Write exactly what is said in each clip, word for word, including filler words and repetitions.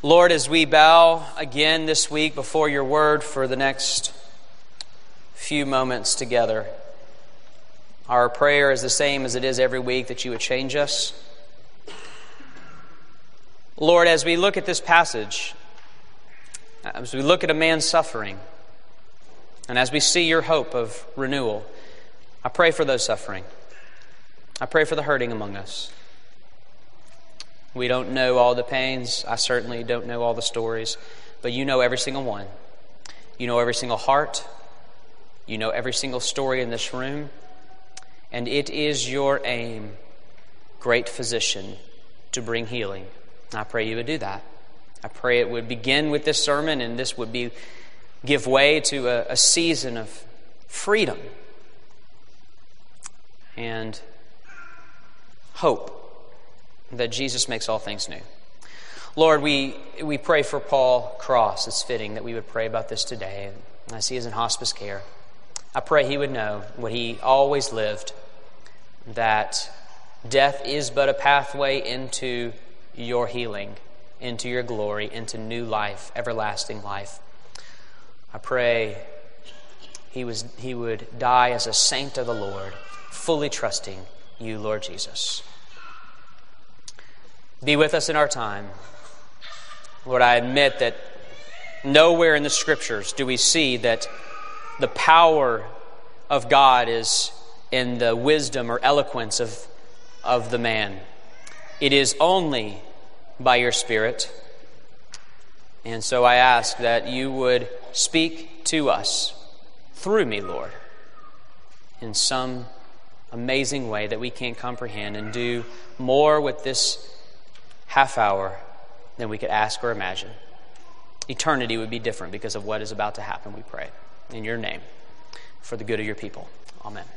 Lord, as we bow again this week before your word for the next few moments together, our prayer is the same as it is every week, that you would change us. Lord, as we look at this passage, as we look at a man suffering, and as we see your hope of renewal, I pray for those suffering. I pray for the hurting among us. We don't know all the pains. I certainly don't know all the stories. But you know every single one. You know every single heart. You know every single story in this room. And it is your aim, great physician, to bring healing. I pray you would do that. I pray it would begin with this sermon, and this would be give way to a, a season of freedom and hope that Jesus makes all things new. Lord, we we pray for Paul Cross. It's fitting that we would pray about this today. I see he's in hospice care. I pray he would know what he always lived, that death is but a pathway into your healing, into your glory, into new life, everlasting life. I pray he was he would die as a saint of the Lord, fully trusting you, Lord Jesus. Be with us in our time. Lord, I admit that nowhere in the Scriptures do we see that the power of God is in the wisdom or eloquence of, of the man. It is only by your Spirit. And so I ask that you would speak to us through me, Lord, in some amazing way that we can't comprehend, and do more with this half hour than we could ask or imagine. Eternity would be different because of what is about to happen, we pray. In your name, for the good of your people. Amen.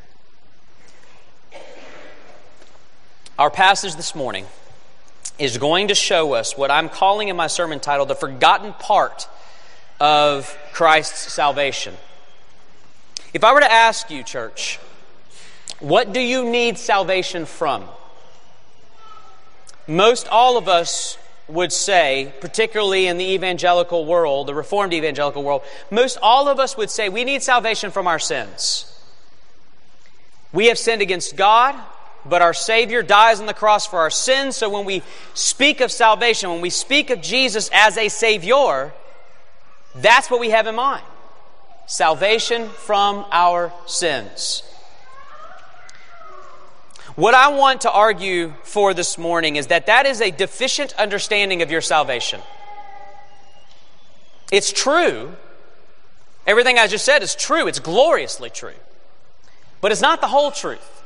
Our passage this morning is going to show us what I'm calling in my sermon title the forgotten part of Christ's salvation. If I were to ask you, church, what do you need salvation from? Most all of us would say, particularly in the evangelical world, the Reformed evangelical world, most all of us would say we need salvation from our sins. We have sinned against God, but our Savior dies on the cross for our sins. So when we speak of salvation, when we speak of Jesus as a Savior, that's what we have in mind. Salvation from our sins. What I want to argue for this morning is that that is a deficient understanding of your salvation. It's true. Everything I just said is true. It's gloriously true. But it's not the whole truth.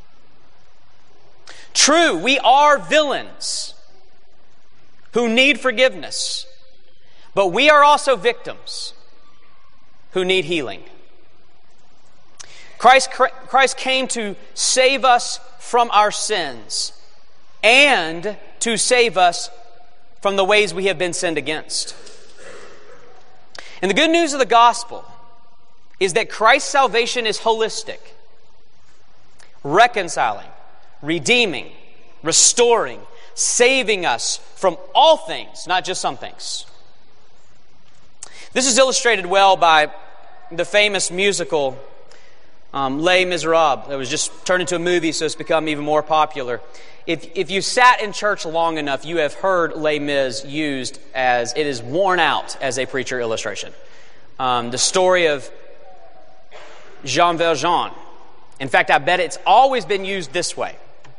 True, we are villains who need forgiveness. But we are also victims who need healing. Christ, Christ came to save us from our sins and to save us from the ways we have been sinned against. And the good news of the gospel is that Christ's salvation is holistic, reconciling, redeeming, restoring, saving us from all things, not just some things. This is illustrated well by the famous musical Um, Les Miserables, that was just turned into a movie, so it's become even more popular. If if you sat in church long enough, you have heard Les Mis used as, it is worn out as a preacher illustration. Um, the story of Jean Valjean. In fact, I bet it's always been used this way,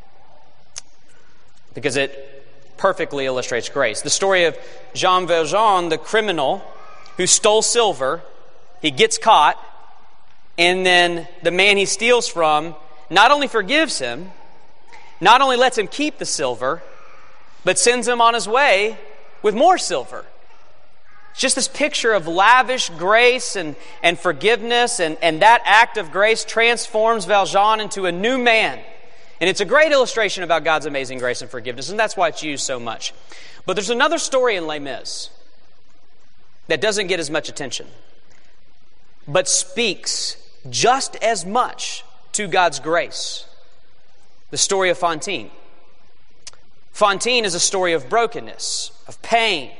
because it perfectly illustrates grace. The story of Jean Valjean, the criminal who stole silver, he gets caught, and then the man he steals from not only forgives him, not only lets him keep the silver, but sends him on his way with more silver. It's just this picture of lavish grace and, and forgiveness, and, and that act of grace transforms Valjean into a new man. And it's a great illustration about God's amazing grace and forgiveness, and that's why it's used so much. But there's another story in Les Mis that doesn't get as much attention, but speaks just as much to God's grace. The story of Fantine. Fantine is a story of brokenness, of pain,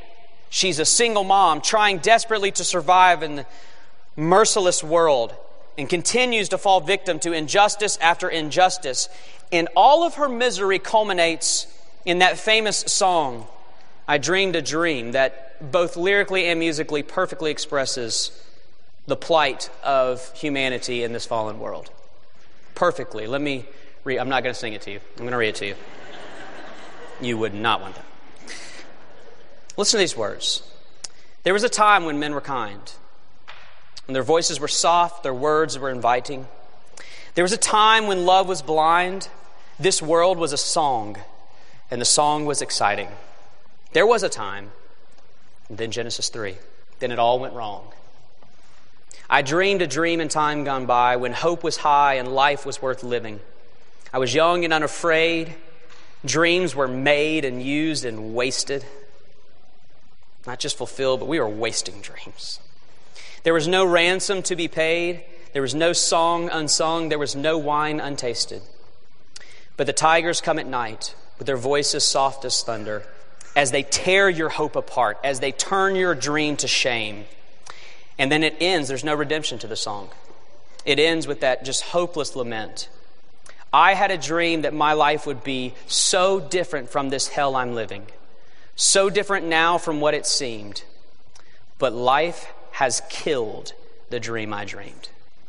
She's a single mom trying desperately to survive in the merciless world and continues to fall victim to injustice after injustice. And all of her misery culminates in that famous song, I Dreamed a Dream, that both lyrically and musically perfectly expresses the plight of humanity in this fallen world. Perfectly. Let me read. I'm not going to sing it to you. I'm going to read it to you. You would not want that. Listen to these words. There was a time when men were kind, when their voices were soft, their words were inviting. There was a time when love was blind. This world was a song, and the song was exciting. There was a time, and then Genesis three, then it all went wrong. I dreamed a dream in time gone by when hope was high and life was worth living. I was young and unafraid. Dreams were made and used and wasted. Not just fulfilled, but we were wasting dreams. There was no ransom to be paid. There was no song unsung. There was no wine untasted. But the tigers come at night with their voices soft as thunder, as they tear your hope apart, as they turn your dream to shame. And then it ends. There's no redemption to the song. It ends with that just hopeless lament. I had a dream that my life would be so different from this hell I'm living. So different now from what it seemed. But life has killed the dream I dreamed.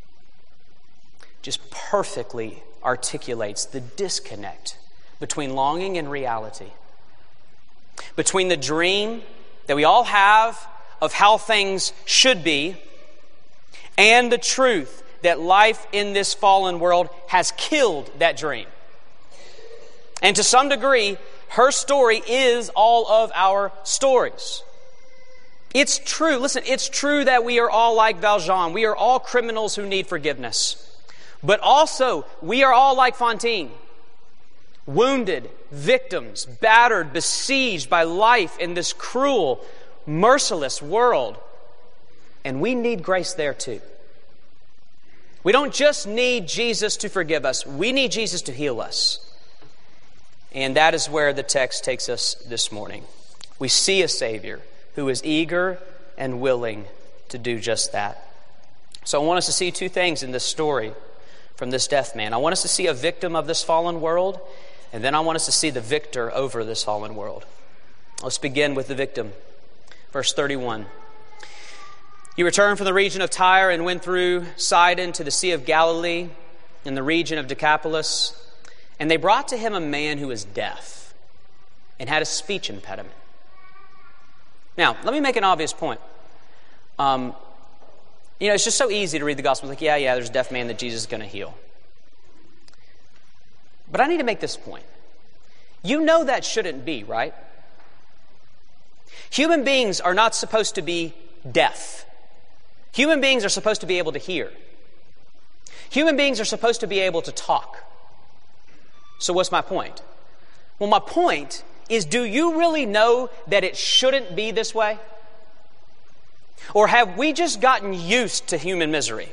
Just perfectly articulates the disconnect between longing and reality. Between the dream that we all have of how things should be and the truth that life in this fallen world has killed that dream. And to some degree, her story is all of our stories. It's true. Listen, it's true that we are all like Valjean. We are all criminals who need forgiveness. But also, we are all like Fantine. Wounded, victims, battered, besieged by life in this cruel, merciless world. And we need grace there too. We don't just need Jesus to forgive us. We need Jesus to heal us. And that is where the text takes us this morning. We see a Savior who is eager and willing to do just that. So I want us to see two things in this story from this deaf man. I want us to see a victim of this fallen world, and then I want us to see the victor over this fallen world. Let's begin with the victim. Verse thirty-one. He returned from the region of Tyre and went through Sidon to the Sea of Galilee in the region of Decapolis. And they brought to him a man who was deaf and had a speech impediment. Now, let me make an obvious point. Um, you know, it's just so easy to read the gospel. Like, yeah, yeah, there's a deaf man that Jesus is going to heal. But I need to make this point. You know that shouldn't be, right? Human beings are not supposed to be deaf. Human beings are supposed to be able to hear. Human beings are supposed to be able to talk. So what's my point? Well, my point is, do you really know that it shouldn't be this way? Or have we just gotten used to human misery?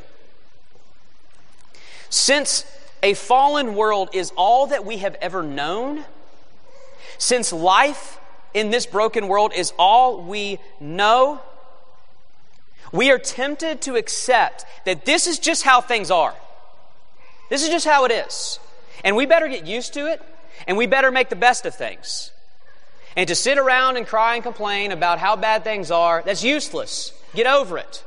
Since a fallen world is all that we have ever known, since life in this broken world is all we know, we are tempted to accept that this is just how things are. This is just how it is. And we better get used to it, and we better make the best of things. And to sit around and cry and complain about how bad things are, that's useless. Get over it.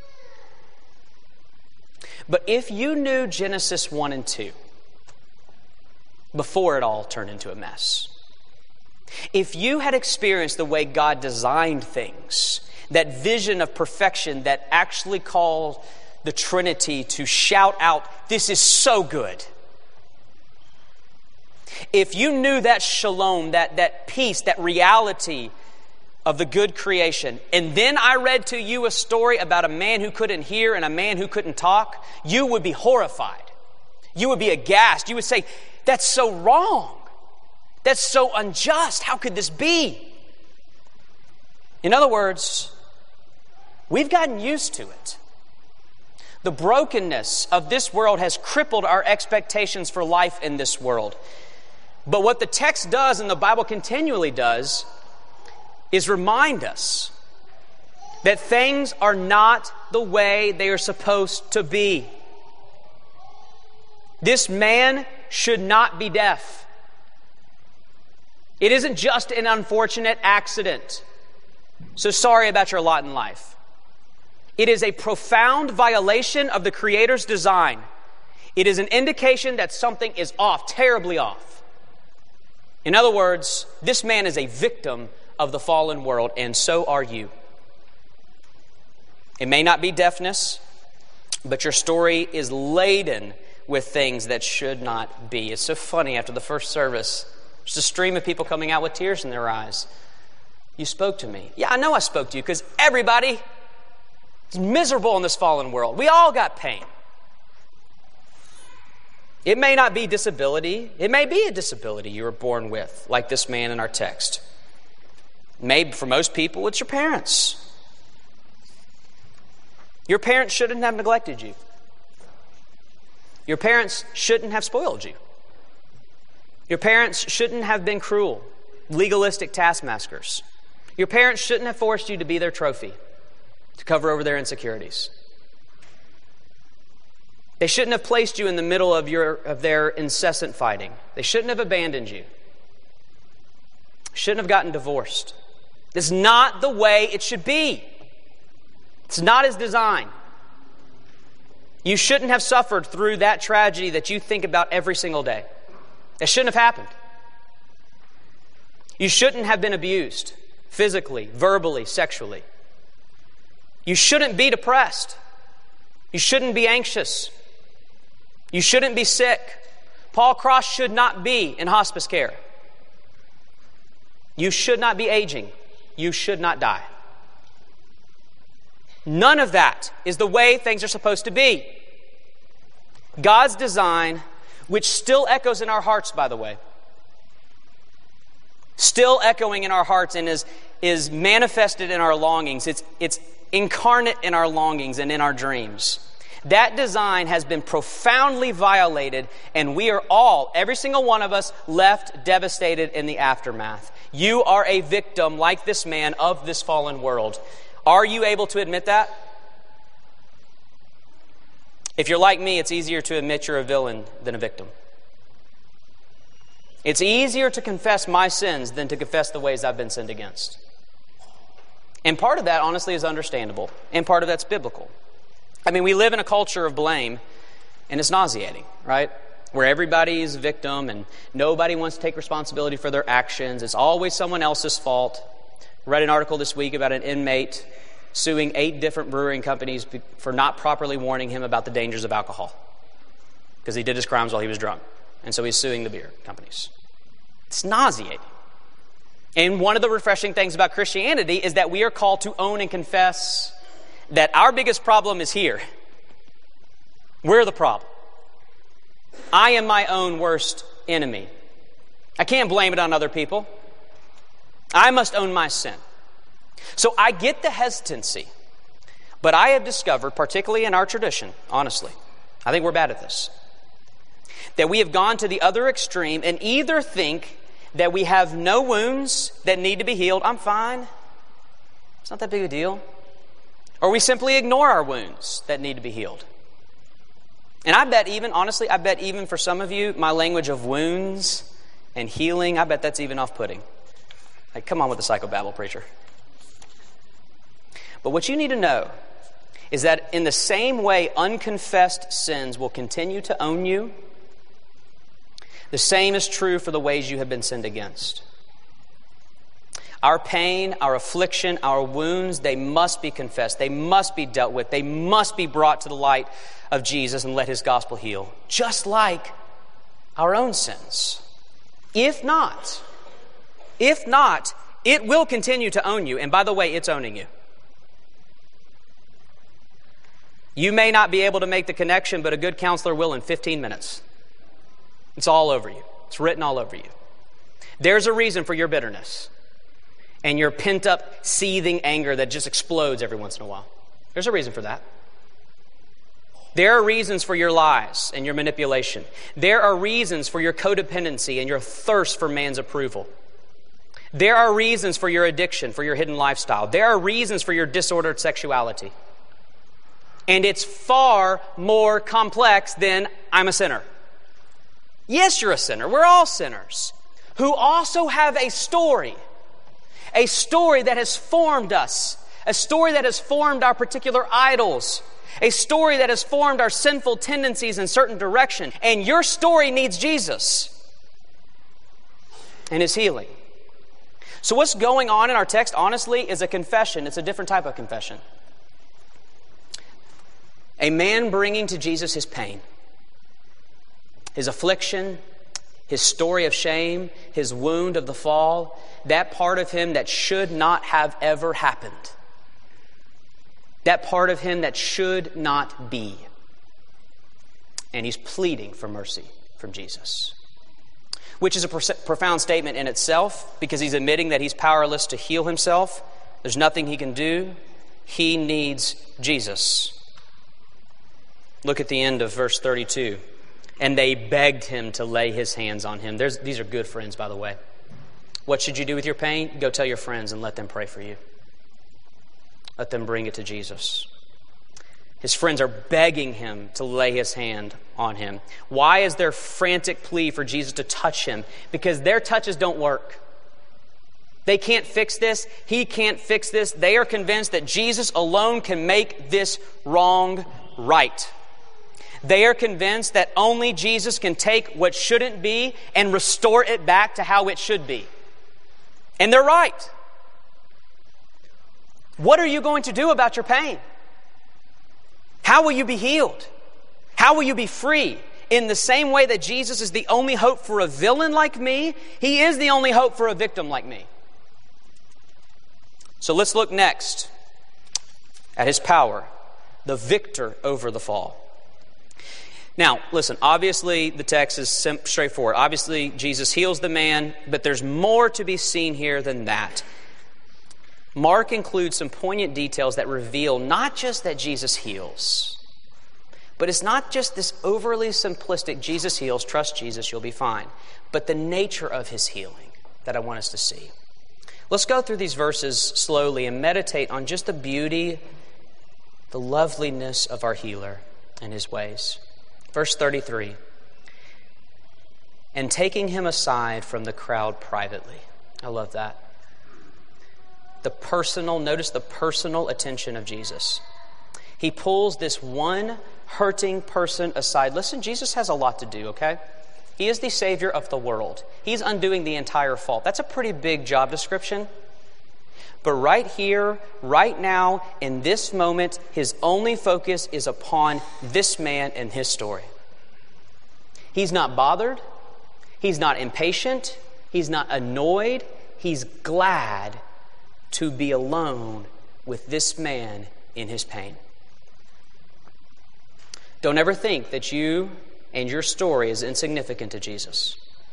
But if you knew Genesis one and two, before it all turned into a mess, if you had experienced the way God designed things, that vision of perfection that actually called the Trinity to shout out, "This is so good." If you knew that shalom, that, that peace, that reality of the good creation, and then I read to you a story about a man who couldn't hear and a man who couldn't talk, you would be horrified. You would be aghast. You would say, that's so wrong. That's so unjust. How could this be? In other words, we've gotten used to it. The brokenness of this world has crippled our expectations for life in this world. But what the text does, and the Bible continually does, is remind us that things are not the way they are supposed to be. This man should not be deaf. It isn't just an unfortunate accident. So sorry about your lot in life. It is a profound violation of the Creator's design. It is an indication that something is off, terribly off. In other words, this man is a victim of the fallen world, and so are you. It may not be deafness, but your story is laden with things that should not be. It's so funny, after the first service, just a stream of people coming out with tears in their eyes. You spoke to me. Yeah, I know I spoke to you, because everybody is miserable in this fallen world. We all got pain. It may not be disability. It may be a disability you were born with, like this man in our text. Maybe for most people, it's your parents. Your parents shouldn't have neglected you. Your parents shouldn't have spoiled you. Your parents shouldn't have been cruel, legalistic taskmasters. Your parents shouldn't have forced you to be their trophy, to cover over their insecurities. They shouldn't have placed you in the middle of your of their incessant fighting. They shouldn't have abandoned you. Shouldn't have gotten divorced. This is not the way it should be. It's not His design. You shouldn't have suffered through that tragedy that you think about every single day. It shouldn't have happened. You shouldn't have been abused physically, verbally, sexually. You shouldn't be depressed. You shouldn't be anxious. You shouldn't be sick. Paul Cross should not be in hospice care. You should not be aging. You should not die. None of that is the way things are supposed to be. God's design, which still echoes in our hearts, by the way, still echoing in our hearts and is, is manifested in our longings. It's, it's incarnate in our longings and in our dreams. That design has been profoundly violated, and we are all, every single one of us, left devastated in the aftermath. You are a victim, like this man, of this fallen world. Are you able to admit that? If you're like me, it's easier to admit you're a villain than a victim. It's easier to confess my sins than to confess the ways I've been sinned against. And part of that, honestly, is understandable. And part of that's biblical. I mean, we live in a culture of blame, and it's nauseating, right? Where everybody is a victim and nobody wants to take responsibility for their actions. It's always someone else's fault. I read an article this week about an inmate suing eight different brewing companies for not properly warning him about the dangers of alcohol, because he did his crimes while he was drunk. And so he's suing the beer companies. It's nauseating. And one of the refreshing things about Christianity is that we are called to own and confess that our biggest problem is here. We're the problem. I am my own worst enemy. I can't blame it on other people. I must own my sin. So I get the hesitancy, but I have discovered, particularly in our tradition, honestly, I think we're bad at this, that we have gone to the other extreme and either think that we have no wounds that need to be healed. I'm fine. It's not that big a deal. Or we simply ignore our wounds that need to be healed. And I bet even, honestly, I bet even for some of you, my language of wounds and healing, I bet that's even off-putting. Like, come on with the psychobabble, preacher. But what you need to know is that in the same way unconfessed sins will continue to own you, the same is true for the ways you have been sinned against. Our pain, our affliction, our wounds, they must be confessed. They must be dealt with. They must be brought to the light of Jesus and let His gospel heal. Just like our own sins. If not, if not, it will continue to own you. And by the way, it's owning you. You may not be able to make the connection, but a good counselor will in fifteen minutes. It's all over you. It's written all over you. There's a reason for your bitterness and your pent-up, seething anger that just explodes every once in a while. There's a reason for that. There are reasons for your lies and your manipulation. There are reasons for your codependency and your thirst for man's approval. There are reasons for your addiction, for your hidden lifestyle. There are reasons for your disordered sexuality. And it's far more complex than I'm a sinner. Yes, you're a sinner. We're all sinners who also have a story. A story that has formed us. A story that has formed our particular idols. A story that has formed our sinful tendencies in certain direction. And your story needs Jesus and His healing. So what's going on in our text, honestly, is a confession. It's a different type of confession. A man bringing to Jesus his pain, his affliction, his story of shame, his wound of the fall, that part of him that should not have ever happened. That part of him that should not be. And he's pleading for mercy from Jesus. Which is a profound statement in itself, because he's admitting that he's powerless to heal himself. There's nothing he can do. He needs Jesus. Look at the end of verse thirty-two. And they begged him to lay his hands on him. There's, these are good friends, by the way. What should you do with your pain? Go tell your friends and let them pray for you. Let them bring it to Jesus. His friends are begging him to lay his hand on him. Why is their frantic plea for Jesus to touch him? Because their touches don't work. They can't fix this. He can't fix this. They are convinced that Jesus alone can make this wrong right. They are convinced that only Jesus can take what shouldn't be and restore it back to how it should be. And they're right. What are you going to do about your pain? How will you be healed? How will you be free? In the same way that Jesus is the only hope for a villain like me, He is the only hope for a victim like me. So let's look next at His power, the victor over the fall. Now, listen, obviously the text is straightforward. Obviously, Jesus heals the man, but there's more to be seen here than that. Mark includes some poignant details that reveal not just that Jesus heals, but it's not just this overly simplistic Jesus heals, trust Jesus, you'll be fine, but the nature of His healing that I want us to see. Let's go through these verses slowly and meditate on just the beauty, the loveliness of our healer and His ways. Verse thirty-three, and taking him aside from the crowd privately. I love that. The personal, notice the personal attention of Jesus. He pulls this one hurting person aside. Listen, Jesus has a lot to do, okay? He is the Savior of the world. He's undoing the entire fault. That's a pretty big job description. But right here, right now, in this moment, His only focus is upon this man and his story. He's not bothered. He's not impatient. He's not annoyed. He's glad to be alone with this man in his pain. Don't ever think that you and your story is insignificant to Jesus.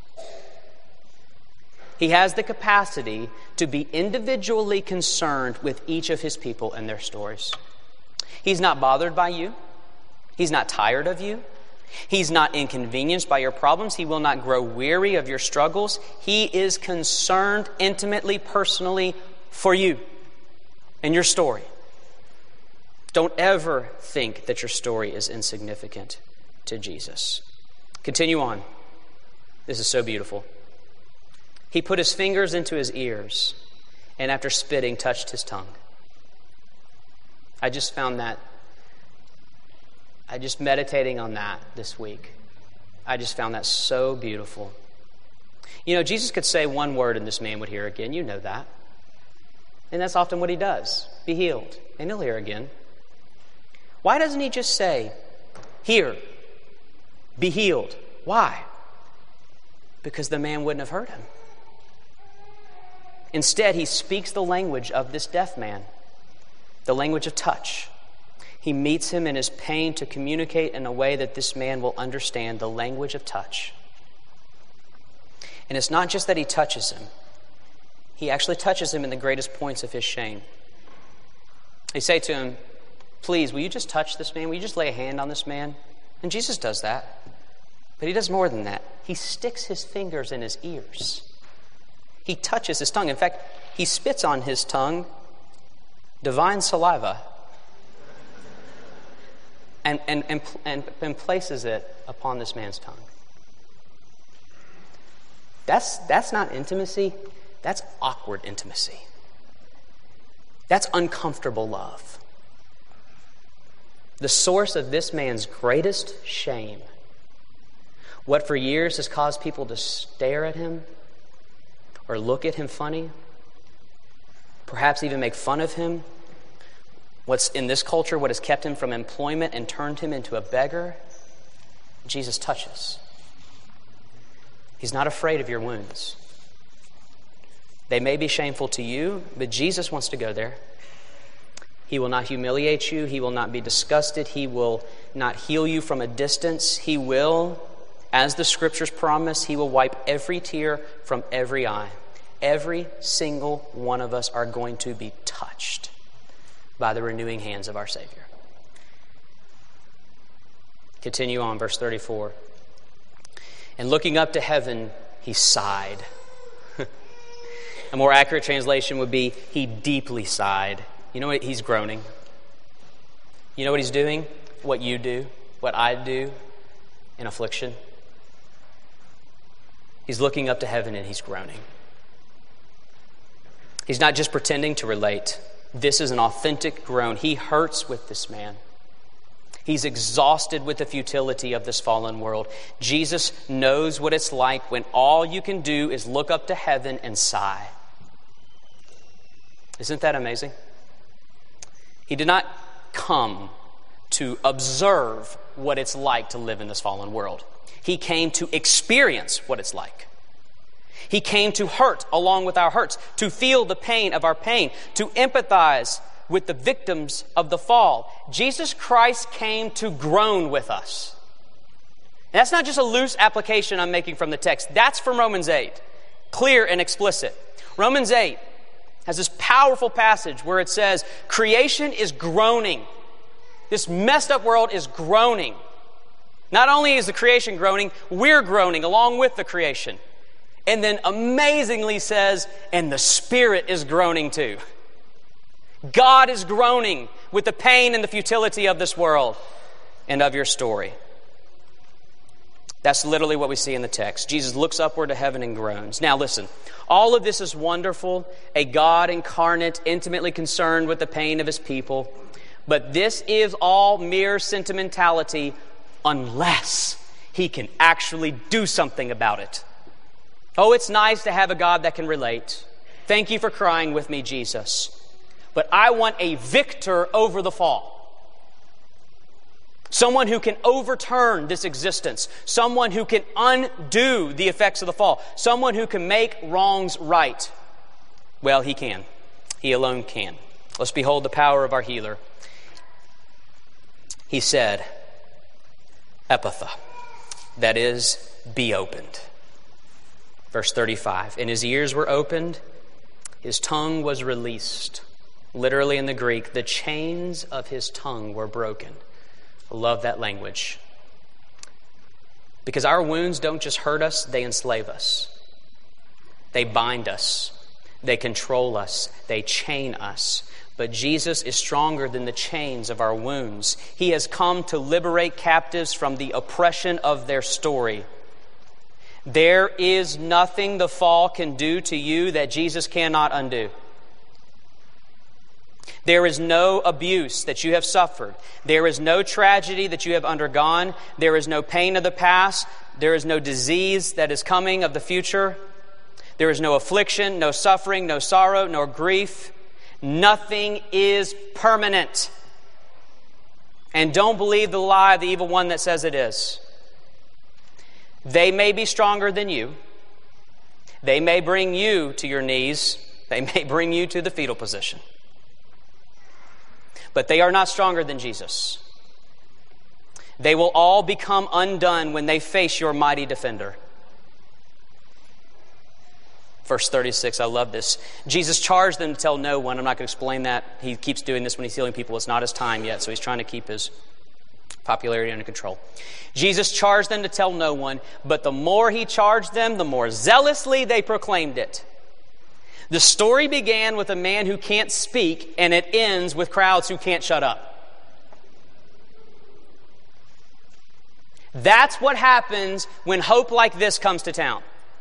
He has the capacity to be individually concerned with each of His people and their stories. He's not bothered by you. He's not tired of you. He's not inconvenienced by your problems. He will not grow weary of your struggles. He is concerned intimately, personally for you and your story. Don't ever think that your story is insignificant to Jesus. Continue on. This is so beautiful. He put His fingers into his ears and after spitting, touched his tongue. I just found that, I just meditating on that this week. I just found that so beautiful. You know, Jesus could say one word and this man would hear again. You know that. And that's often what He does. Be healed. And he'll hear again. Why doesn't He just say, hear, be healed? Why? Because the man wouldn't have heard Him. Instead, He speaks the language of this deaf man, the language of touch. He meets him in his pain to communicate in a way that this man will understand, the language of touch. And it's not just that He touches him. He actually touches him in the greatest points of his shame. They say to him, please, will you just touch this man? Will you just lay a hand on this man? And Jesus does that. But He does more than that. He sticks His fingers in his ears. He touches his tongue. In fact, he spits on his tongue divine saliva and, and, and, and, and places it upon this man's tongue. That's, that's not intimacy. That's awkward intimacy. That's uncomfortable love. The source of this man's greatest shame, what for years has caused people to stare at him or look at him funny, perhaps even make fun of him, what's in this culture, what has kept him from employment and turned him into a beggar, Jesus touches. He's not afraid of your wounds. They may be shameful to you, but Jesus wants to go there. He will not humiliate you. He will not be disgusted. He will not heal you from a distance. He will, as the Scriptures promise, He will wipe every tear from every eye. Every single one of us are going to be touched by the renewing hands of our Savior. Continue on, verse thirty-four. And looking up to heaven, he sighed. A more accurate translation would be, he deeply sighed. You know what? He's groaning. You know what he's doing? What you do, what I do in affliction. He's looking up to heaven and he's groaning. He's not just pretending to relate. This is an authentic groan. He hurts with this man. He's exhausted with the futility of this fallen world. Jesus knows what it's like when all you can do is look up to heaven and sigh. Isn't that amazing? He did not come to observe what it's like to live in this fallen world. He came to experience what it's like. He came to hurt along with our hurts, to feel the pain of our pain, to empathize with the victims of the fall. Jesus Christ came to groan with us. And that's not just a loose application I'm making from the text. That's from Romans eight. Clear and explicit. Romans eight has this powerful passage where it says, creation is groaning. This messed up world is groaning. Not only is the creation groaning, we're groaning along with the creation. And then amazingly says, and the Spirit is groaning too. God is groaning with the pain and the futility of this world and of your story. That's literally what we see in the text. Jesus looks upward to heaven and groans. Now listen, all of this is wonderful, a God incarnate, intimately concerned with the pain of His people. But this is all mere sentimentality unless He can actually do something about it. Oh, it's nice to have a God that can relate. Thank you for crying with me, Jesus. But I want a victor over the fall. Someone who can overturn this existence. Someone who can undo the effects of the fall. Someone who can make wrongs right. Well, He can. He alone can. Let's behold the power of our healer. He said, Ephphatha, that is, be opened. Verse thirty-five, and his ears were opened, his tongue was released. Literally in the Greek, the chains of his tongue were broken. I love that language. Because our wounds don't just hurt us, they enslave us. They bind us. They control us. They chain us. But Jesus is stronger than the chains of our wounds. He has come to liberate captives from the oppression of their story. There is nothing the fall can do to you that Jesus cannot undo. There is no abuse that you have suffered. There is no tragedy that you have undergone. There is no pain of the past. There is no disease that is coming of the future. There is no affliction, no suffering, no sorrow, nor grief. Nothing is permanent. And don't believe the lie of the evil one that says it is. They may be stronger than you. They may bring you to your knees. They may bring you to the fetal position. But they are not stronger than Jesus. They will all become undone when they face your mighty defender. Verse thirty-six, I love this. Jesus charged them to tell no one. I'm not going to explain that. He keeps doing this when he's healing people. It's not his time yet, so he's trying to keep his popularity under control. Jesus charged them to tell no one, but the more he charged them, the more zealously they proclaimed it. The story began with a man who can't speak, and it ends with crowds who can't shut up. That's what happens when hope like this comes to town.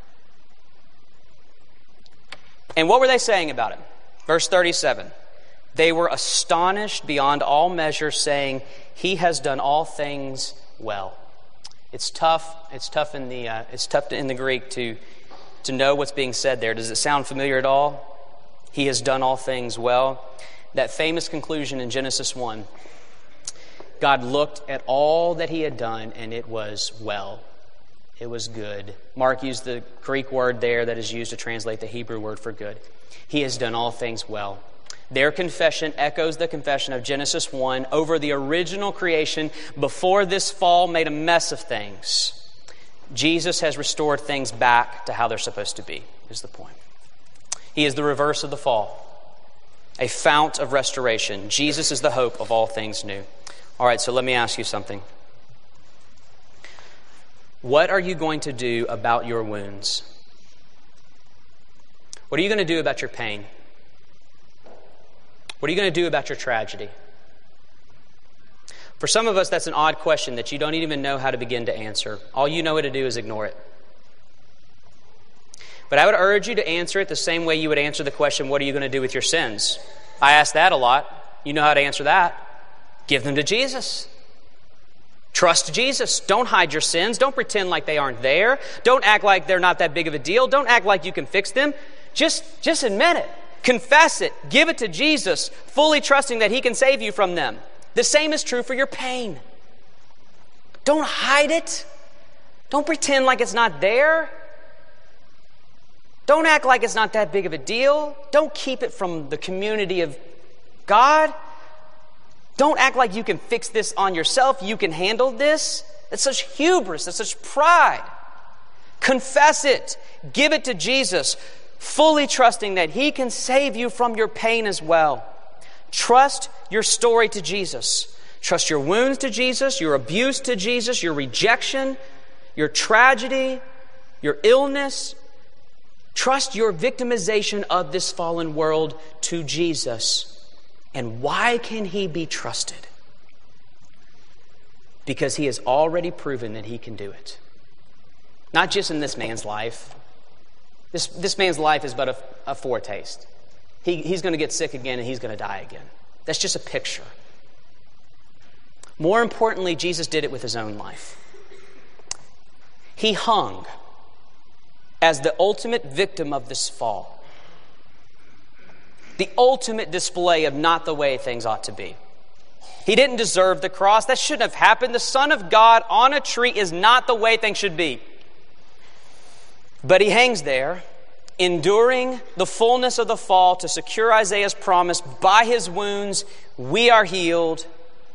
And what were they saying about him? Verse thirty-seven. They were astonished beyond all measure, saying, "He has done all things well." It's tough. It's tough in the. Uh, it's tough in the Greek to to know what's being said there. Does it sound familiar at all? He has done all things well. That famous conclusion in Genesis one. God looked at all that he had done, and it was well. It was good. Mark used the Greek word there that is used to translate the Hebrew word for good. He has done all things well. Their confession echoes the confession of Genesis one over the original creation before this fall made a mess of things. Jesus has restored things back to how they're supposed to be, is the point. He is the reverse of the fall, a fount of restoration. Jesus is the hope of all things new. All right, so let me ask you something. What are you going to do about your wounds? What are you going to do about your pain? What are you going to do about your tragedy? For some of us, that's an odd question that you don't even know how to begin to answer. All you know how to do is ignore it. But I would urge you to answer it the same way you would answer the question, what are you going to do with your sins? I ask that a lot. You know how to answer that. Give them to Jesus. Trust Jesus. Don't hide your sins. Don't pretend like they aren't there. Don't act like they're not that big of a deal. Don't act like you can fix them. Just, just admit it. Confess it. Give it to Jesus, fully trusting that he can save you from them. The same is true for your pain. Don't hide it. Don't pretend like it's not there. Don't act like it's not that big of a deal. Don't keep it from the community of God. Don't act like you can fix this on yourself. You can handle this. That's such hubris. That's such pride. Confess it. Give it to Jesus, fully trusting that he can save you from your pain as well. Trust your story to Jesus. Trust your wounds to Jesus, your abuse to Jesus, your rejection, your tragedy, your illness. Trust your victimization of this fallen world to Jesus. And why can he be trusted? Because he has already proven that he can do it. Not just in this man's life. This, this man's life is but a, a foretaste. He, he's going to get sick again and he's going to die again. That's just a picture. More importantly, Jesus did it with his own life. He hung as the ultimate victim of this fall. The ultimate display of not the way things ought to be. He didn't deserve the cross. That shouldn't have happened. The Son of God on a tree is not the way things should be. But he hangs there, enduring the fullness of the fall to secure Isaiah's promise. By his wounds, we are healed.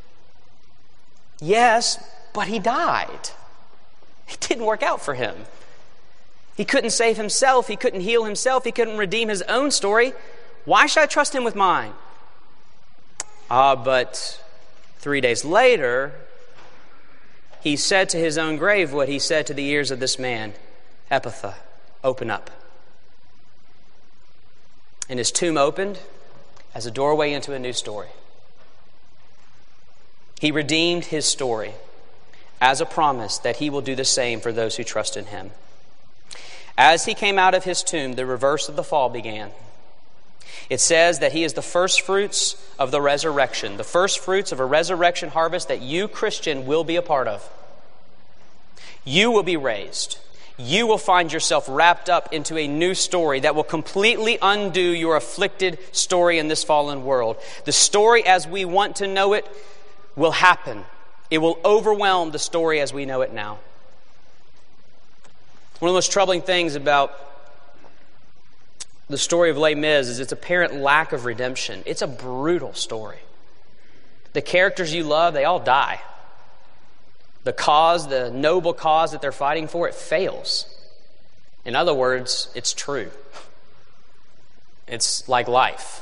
Yes, but he died. It didn't work out for him. He couldn't save himself. He couldn't heal himself. He couldn't redeem his own story. Why should I trust him with mine? Ah, but three days later, he said to his own grave what he said to the ears of this man, Ephphatha, open up. And his tomb opened as a doorway into a new story. He redeemed his story as a promise that he will do the same for those who trust in him. As he came out of his tomb, the reverse of the fall began. It says that he is the first fruits of the resurrection, the first fruits of a resurrection harvest that you, Christian, will be a part of. You will be raised. You will find yourself wrapped up into a new story that will completely undo your afflicted story in this fallen world. The story as we want to know it will happen. It will overwhelm the story as we know it now. One of the most troubling things about the story of Les Mis is its apparent lack of redemption. It's a brutal story. The characters you love, they all die. The cause, the noble cause that they're fighting for, it fails. In other words, it's true. It's like life.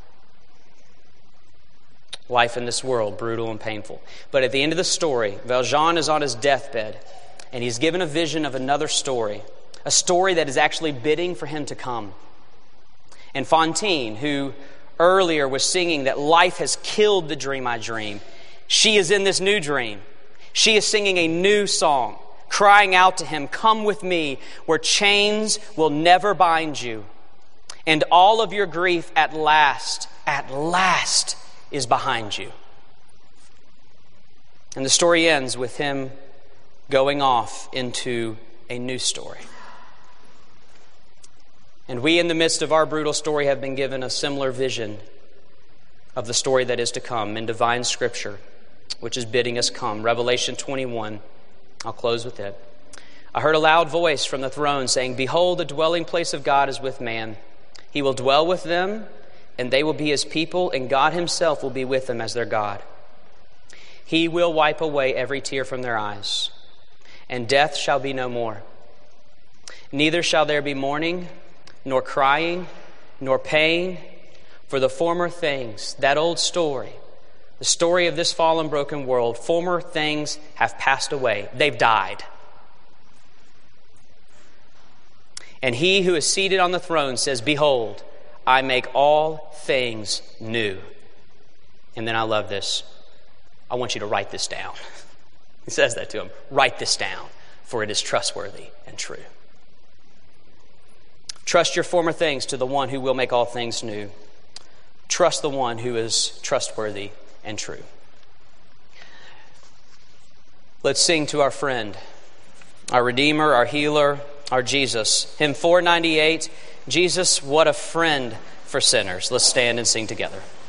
Life in this world, brutal and painful. But at the end of the story, Valjean is on his deathbed, and he's given a vision of another story, a story that is actually bidding for him to come. And Fontaine, who earlier was singing that life has killed the dream I dream, she is in this new dream. She is singing a new song, crying out to him, "Come with me where chains will never bind you. And all of your grief at last, at last is behind you." And the story ends with him going off into a new story. And we, in the midst of our brutal story, have been given a similar vision of the story that is to come in divine Scripture, which is bidding us come. Revelation twenty-one, I'll close with it. "I heard a loud voice from the throne saying, 'Behold, the dwelling place of God is with man. He will dwell with them, and they will be his people, and God himself will be with them as their God. He will wipe away every tear from their eyes, and death shall be no more. Neither shall there be mourning, nor crying, nor pain, for the former things,'" that old story, the story of this fallen, broken world, "former things have passed away." They've died. "And he who is seated on the throne says, 'Behold, I make all things new.'" And then I love this. I want you to write this down. He says that to him. Write this down, for it is trustworthy and true. Trust your former things to the one who will make all things new. Trust the one who is trustworthy and true. Let's sing to our friend, our Redeemer, our Healer, our Jesus. Hymn four ninety-eight, "Jesus, what a friend for sinners." Let's stand and sing together.